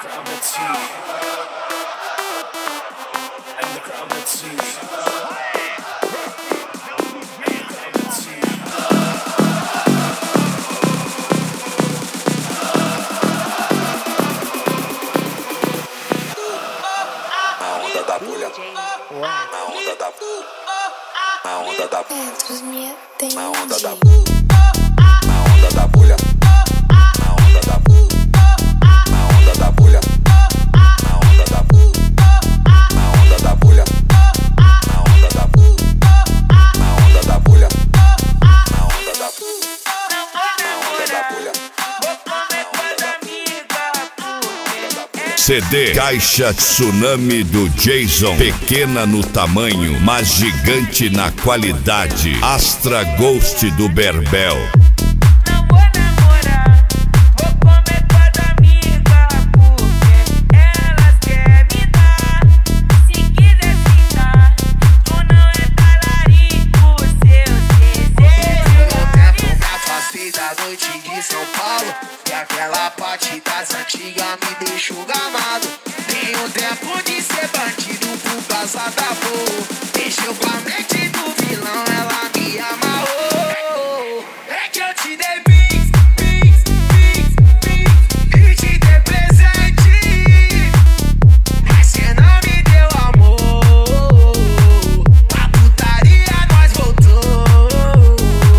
CD Caixa Tsunami do Jason. Pequena no tamanho, mas gigante na qualidade. Astra Ghost do Berbel. Aquela parte das antigas me deixou gamado. Tenho tempo de ser bandido por causa da boa. Mexeu com a mente do vilão, ela me amarrou. É que eu te dei bis, bis, bis, bis, e te dei presente, mas cê não me deu amor. A putaria nós voltou.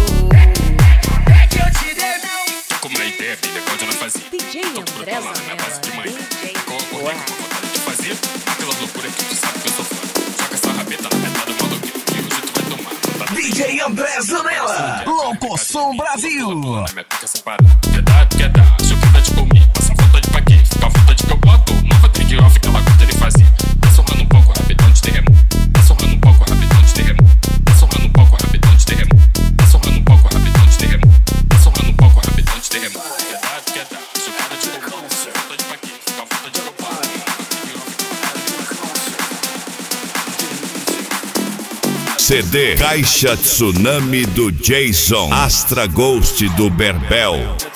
É que eu te dei bis. Tô com uma ideia, filha, quando eu não fazia. DJ André Zanella, DJ com vontade de fazer aquelas loucuras que tu sabe que eu sou fã. Joga essa rabeta na metade do maluquinho que hoje tu vai tomar. DJ André Zanella, Locoção Brasil. Na minha pica separada, quer dar, acho que tá de comigo. Passa vontade pra quê? Fica à vontade que eu boto. Nova trick off que ela gosta de fazer. Tá sorrando um pouco, rapidão de terremoto. Tá sorrando um pouco, rapidão de terremoto. Tá sorrando um pouco, rapidão de terremoto. Tá sorrando um pouco, rapidão de terremoto. Tá sorrando um pouco, rapidão de terremoto. Quer dar, acho que tá de comigo. Passa vontade pra quê? Fica à vontade que eu boto. CD Caixa Tsunami do Jason. Astra Ghost do Berbel.